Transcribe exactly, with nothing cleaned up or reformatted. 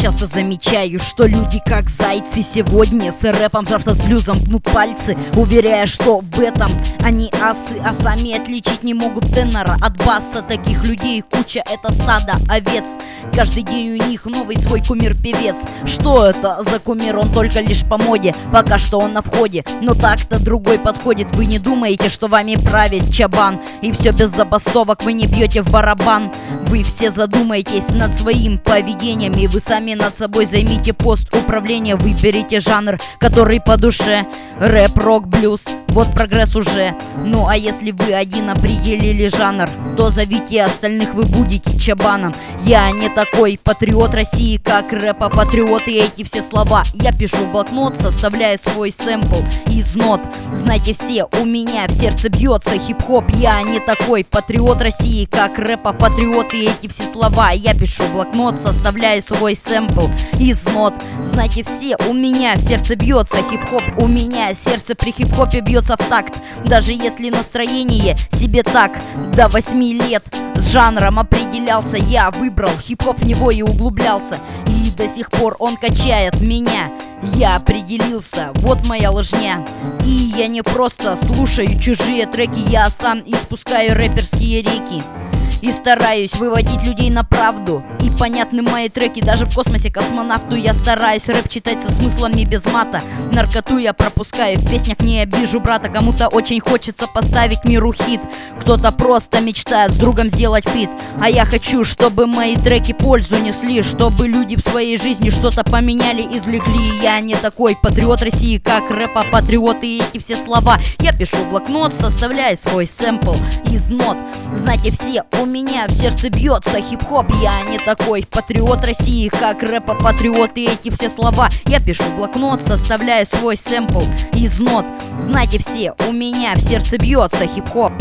часто замечаю, что люди как зайцы сегодня с рэпом, завтра с блюзом гнут пальцы, уверяя, что в этом они асы, а сами отличить не могут тенора от баса. Таких людей куча, это стадо овец. Каждый день у них новый свой кумир-певец. Что это за кумир? Он только лишь по моде, пока что он на входе, но так-то другой подходит. Вы не думаете, что вами правит чабан, и все без забастовок, вы не бьете в барабан. Вы все задумаетесь над своим поведением, и вы сами над собой займите пост управления. Выберите жанр, который по душе: рэп, рок, блюз, вот прогресс уже. Ну а если вы один определили жанр, то зовите остальных, вы будете чабаном. Я не такой патриот России, как рэпа патриот, и эти все слова я пишу в блокнот, составляя свой сэмпл из нот. Знаете все, у меня в сердце бьется хип-хоп. Я не такой патриот России, как рэпа патриот, и эти все слова я пишу в блокнот, составляя свой сэмпл из нот. Знаете все, у меня в сердце бьется хип-хоп, у меня сердце при хип-хопе бьется в такт. Даже если настроение себе так, до восьми лет с жанром определялся, я выбрал хип-хоп, в него и углублялся, и до сих пор он качает меня. Я определился, вот моя лыжня. И я не просто слушаю чужие треки, я сам испускаю рэперские реки и стараюсь выводить людей на правду. И понятны мои треки даже в космосе космонавту. Я стараюсь рэп читать со смыслами без мата. Наркоту я пропускаю, в песнях не обижу брата. Кому-то очень хочется поставить миру хит, кто-то просто мечтает с другом сделать фит. А я хочу, чтобы мои треки пользу несли, чтобы люди в своей жизни что-то поменяли, извлекли. Я не такой патриот России, как рэпа патриот, и эти все слова я пишу в блокнот, составляя свой сэмпл из нот. Знаете все, у меня в сердце бьется хип-хоп. Я не такой патриот России, как рэпа патриот, и эти все слова я пишу в блокнот, составляя свой сэмпл из нот. Знаете все, у меня в сердце бьется хип-хоп.